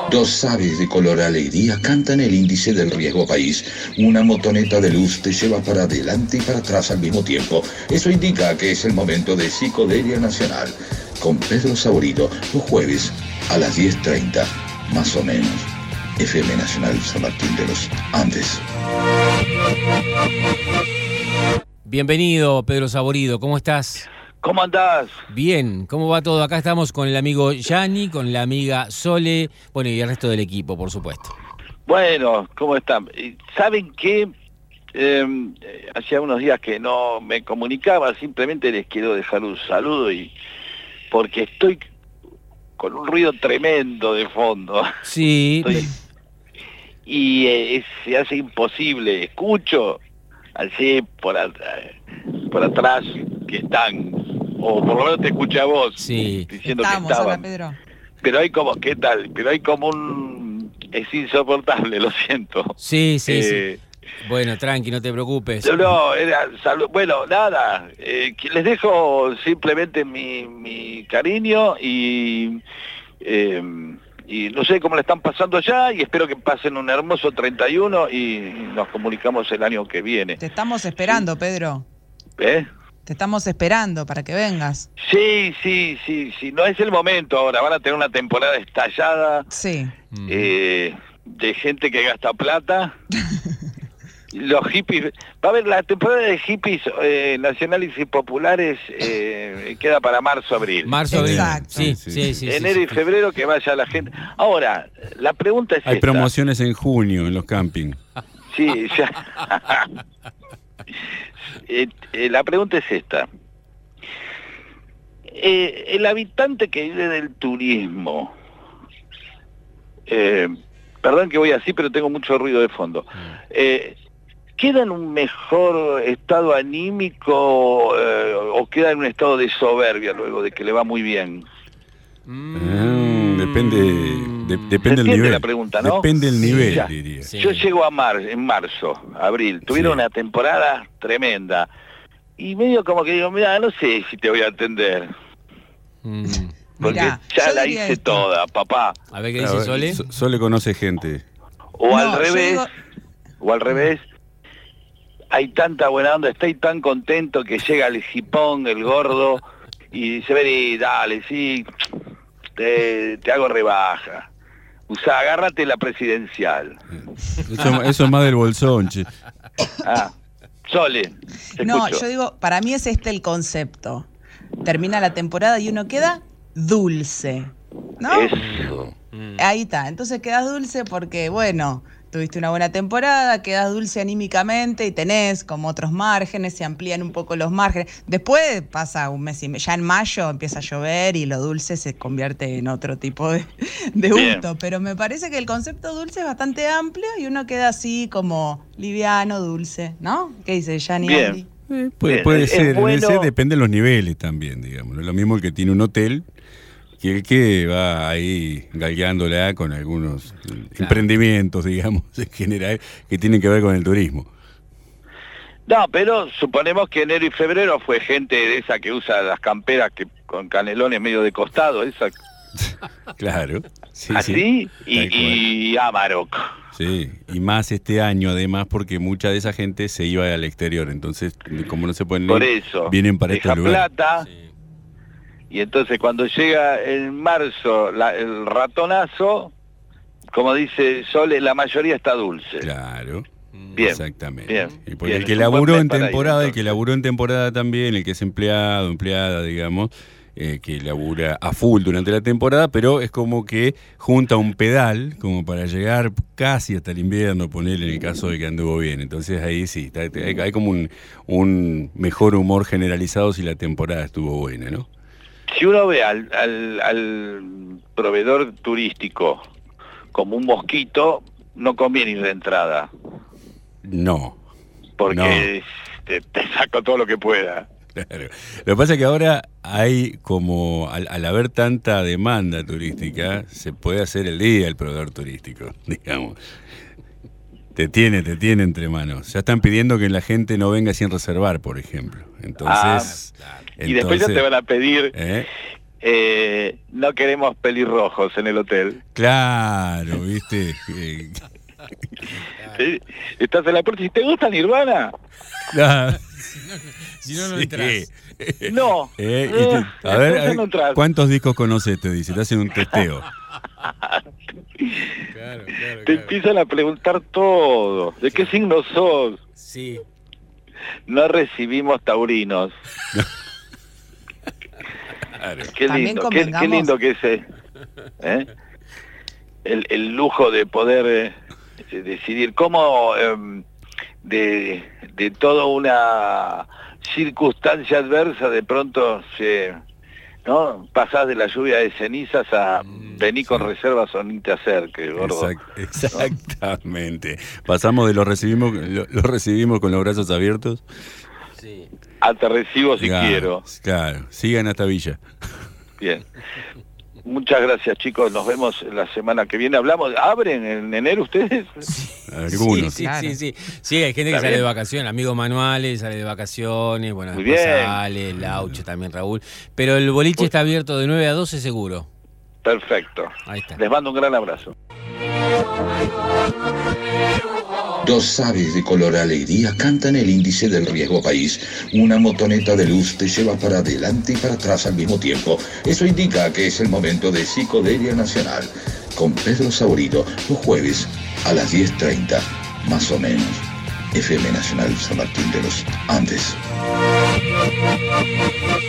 Dos aves de color alegría cantan el índice del riesgo país. Una motoneta de luz te lleva para adelante y para atrás al mismo tiempo. Eso indica que es el momento de Psicodelia Nacional. Con Pedro Saborido, los jueves a las 10:30, más o menos. FM Nacional San Martín de los Andes. Bienvenido, Pedro Saborido, ¿cómo estás? ¿Cómo andás? Bien, ¿cómo va todo? Acá estamos con el amigo Yanni, con la amiga Sole, bueno, y el resto del equipo, por supuesto. Bueno, ¿cómo están? ¿Saben qué? Hacía unos días que no me comunicaba, simplemente les quiero dejar un saludo porque estoy con un ruido tremendo de fondo. Sí. Se hace imposible. Escucho así por atrás que están, o por lo menos te escuché a vos, sí, diciendo estamos, que estaban. hola, Pedro. Pero hay como, ¿qué tal? Pero hay como es insoportable, lo siento. Sí. Bueno, tranqui, no te preocupes. Bueno, nada, que les dejo simplemente mi cariño y no sé cómo le están pasando allá y espero que pasen un hermoso 31 y nos comunicamos el año que viene. Te estamos esperando, ¿sí? Pedro. ¿Eh? Te estamos esperando para que vengas. Sí, no es el momento ahora, van a tener una temporada estallada. Sí. De gente que gasta plata. Los hippies, va a haber la temporada de hippies nacionales y populares, queda para marzo-abril. Marzo-abril, exacto. Sí. Enero y febrero que vaya la gente. Ahora, la pregunta es Hay esta. promociones en junio en los campings. Sí, ya. La pregunta es esta. El habitante que vive del turismo, perdón que voy así, pero tengo mucho ruido de fondo. ¿Queda en un mejor estado anímico o queda en un estado de soberbia luego de que le va muy bien? Depende del nivel. La pregunta, ¿no? Depende del nivel, ya, diría. Sí. Yo llego en marzo, abril. Tuvieron una temporada tremenda. Y medio como que digo, mira, no sé si te voy a atender. Porque Mirá, ya yo la diría hice esto. toda, papá. A ver qué dice Sole. Sole conoce gente. O No, al yo revés, digo- hay tanta buena onda, estoy tan contento que llega el jipón, el gordo, y dice, vení, dale, sí, te hago rebaja. Agárrate la presidencial. Eso es más del bolsón, che. Sole, te No, escucho. yo digo, para mí es el concepto. Termina la temporada y uno queda dulce, ¿no? Eso. Ahí está, entonces quedas dulce porque, bueno, tuviste una buena temporada, quedas dulce anímicamente y tenés como otros márgenes, se amplían un poco los márgenes. Después pasa un mes y medio, ya en mayo empieza a llover y lo dulce se convierte en otro tipo de Bien. gusto. Pero me parece que el concepto dulce es bastante amplio y uno queda así como liviano, dulce, ¿no? ¿Qué dice Yanni? Bien. Andy? Puede Es ser, bueno. depende de los niveles también, digamos. No es lo mismo el que tiene un hotel que el que va ahí galgueándola con algunos emprendimientos, digamos, en general, que tienen que ver con el turismo. No, pero suponemos que enero y febrero fue gente de esa que usa las camperas que con canelones medio de costado, esa Claro. Sí, así, sí, tal cual. y Amarok. Sí, y más este año además porque mucha de esa gente se iba al exterior, entonces como no se pueden Por ir, eso, vienen para deja este lugar. plata, y entonces cuando llega en marzo el ratonazo, como dice Sole, la mayoría está dulce. Claro. Bien, Exactamente. bien, Y porque bien, el que es un buen laburó mes en para ir, temporada, el entonces. que laburó en temporada también, el que es empleado, empleada, digamos, que labura a full durante la temporada, pero es como que junta un pedal como para llegar casi hasta el invierno, ponerle en el caso de que anduvo bien. Entonces ahí sí, hay como un mejor humor generalizado si la temporada estuvo buena, ¿no? Si uno ve al proveedor turístico como un mosquito, no conviene ir de entrada, No. porque te saco todo lo que pueda. Claro. Lo que pasa es que ahora hay como, al haber tanta demanda turística, se puede hacer el día el proveedor turístico, digamos. Te tiene entre manos. Ya están pidiendo que la gente no venga sin reservar, por ejemplo. Entonces, Y después ya te van a pedir, no queremos pelirrojos en el hotel. Claro, ¿viste? Sí, estás en la puerta y ¿te gusta Nirvana? Claro. Si no, no entras. No. A ver, no entras. ¿cuántos discos conoces? Te dice, te hacen un testeo. Claro, Te empiezan a preguntar todo. ¿De qué signo sos? Sí. No recibimos taurinos. Claro. Qué También lindo, convengamos. qué lindo que es el lujo de poder decidir cómo de toda una circunstancia adversa de pronto ¿no? Pasás de la lluvia de cenizas a vení con reservas o ni te acerques, gordo. Exactamente. Pasamos de lo recibimos con los brazos abiertos. Sí. A te recibo si Claro, quiero. Claro, sigan hasta Villa. Bien. Muchas gracias, chicos. Nos vemos la semana que viene. ¿Abren en enero ustedes? Algunos. Sí, Claro. sí. Sí, hay gente que Está sale bien. de vacaciones, amigo Manuales sale de vacaciones, bueno, Muy después bien. sale, Lauche también, Raúl. Pero el boliche está abierto de 9 a 12 seguro. Perfecto. Ahí está. Les mando un gran abrazo. Dos aves de color alegría cantan el índice del riesgo país. Una motoneta de luz te lleva para adelante y para atrás al mismo tiempo. Eso indica que es el momento de Psicodelia Nacional. Con Pedro Saurito, los jueves a las 10:30, más o menos. FM Nacional San Martín de los Andes.